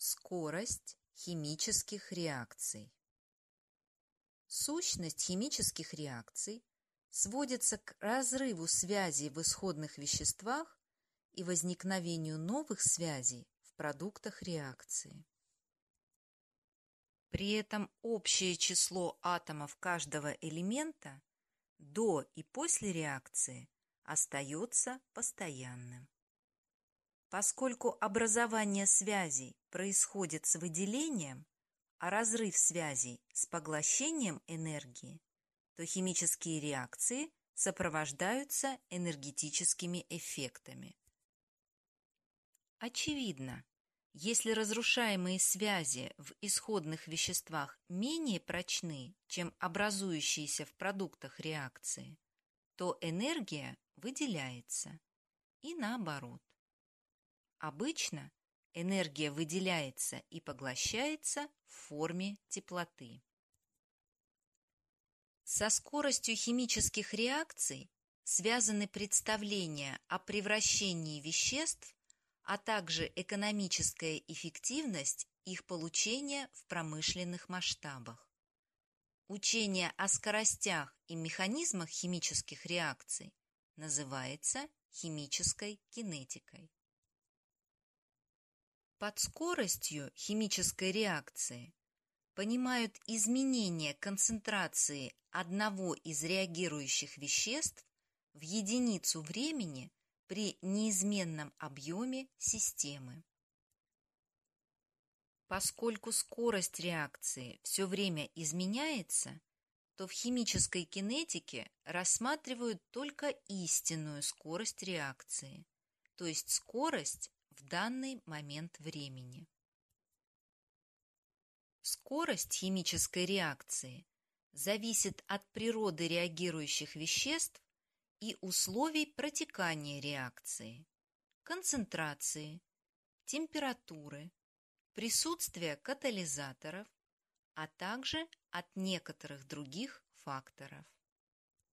Скорость химических реакций. Сущность химических реакций сводится к разрыву связей в исходных веществах и возникновению новых связей в продуктах реакции. При этом общее число атомов каждого элемента до и после реакции остается постоянным. Поскольку образование связей происходит с выделением, а разрыв связей с поглощением энергии, то химические реакции сопровождаются энергетическими эффектами. Очевидно, если разрушаемые связи в исходных веществах менее прочны, чем образующиеся в продуктах реакции, то энергия выделяется, и наоборот. Обычно энергия выделяется и поглощается в форме теплоты. Со скоростью химических реакций связаны представления о превращении веществ, а также экономическая эффективность их получения в промышленных масштабах. Учение о скоростях и механизмах химических реакций называется химической кинетикой. Под скоростью химической реакции понимают изменение концентрации одного из реагирующих веществ в единицу времени при неизменном объеме системы. Поскольку скорость реакции все время изменяется, то в химической кинетике рассматривают только истинную скорость реакции, то есть скорость в данный момент времени. Скорость химической реакции зависит от природы реагирующих веществ и условий протекания реакции, концентрации, температуры, присутствия катализаторов, а также от некоторых других факторов.